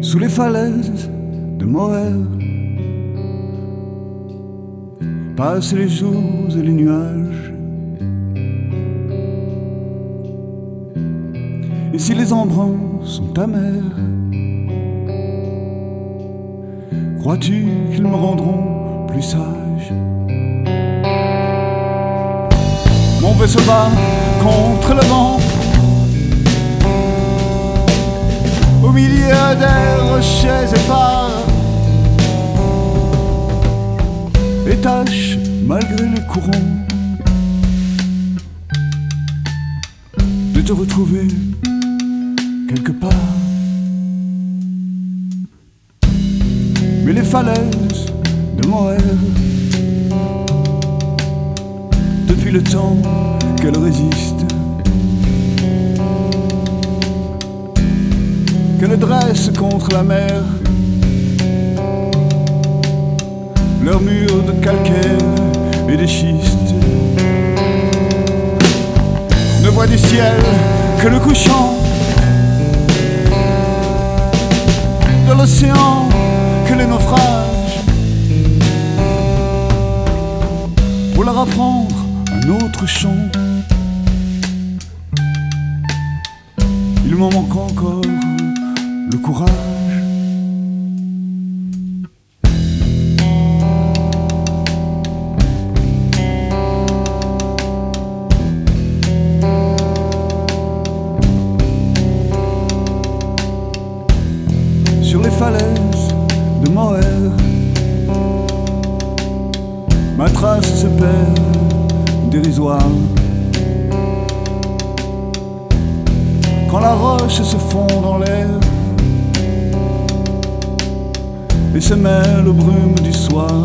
Sous les falaises de Moher passent les jours et les nuages. Et si les embruns sont amers, crois-tu qu'ils me rendront plus sage? Mon vaisseau bat contre le vent au milieu des rochers épars, et tâche, malgré les courants, de te retrouver quelque part. Mais les falaises de Moher, depuis le temps qu'elles résistent, qu'elles dressent contre la mer leurs murs de calcaire et de schiste, ne voient du ciel que le couchant, de l'océan que les naufrages, pour leur apprendre un autre chant. Il m'en manque encore le courage. Sur les falaises de Moher, ma trace se perd dérisoire. Quand la roche se fond dans l'air et se mêle aux brumes du soir,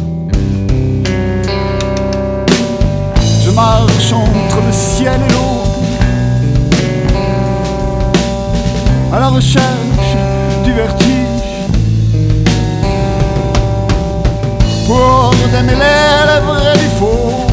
je marche entre le ciel et l'eau à la recherche du vertige, pour démêler le vrai du faux,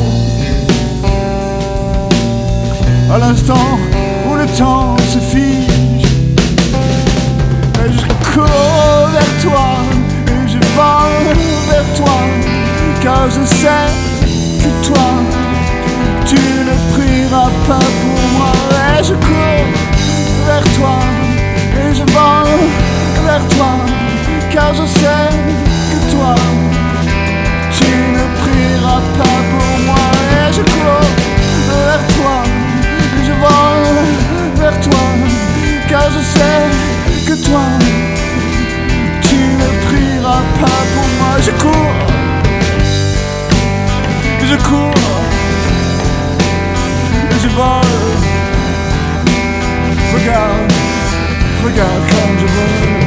à l'instant où le temps se fige. Et je cours vers toi, et je vole vers toi, car je sais que toi, tu ne prieras pas pour moi. Et je cours vers toi, et je vole vers toi, car je sais que toi, tu ne prieras pas pour moi. Et je cours vers toi, et je vole vers toi, car je sais que toi, tu ne prieras pas pour moi. Je cours, et je vole. Regarde, regarde comme je vole.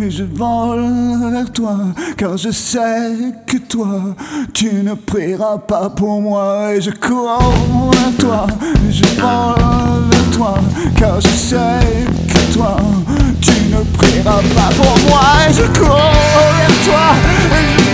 et je vole vers toi, car je sais que toi, tu ne prieras pas pour moi. Et je cours vers toi, et je vole vers toi, car je sais que toi, tu ne prieras pas pour moi. Et je cours vers toi, et je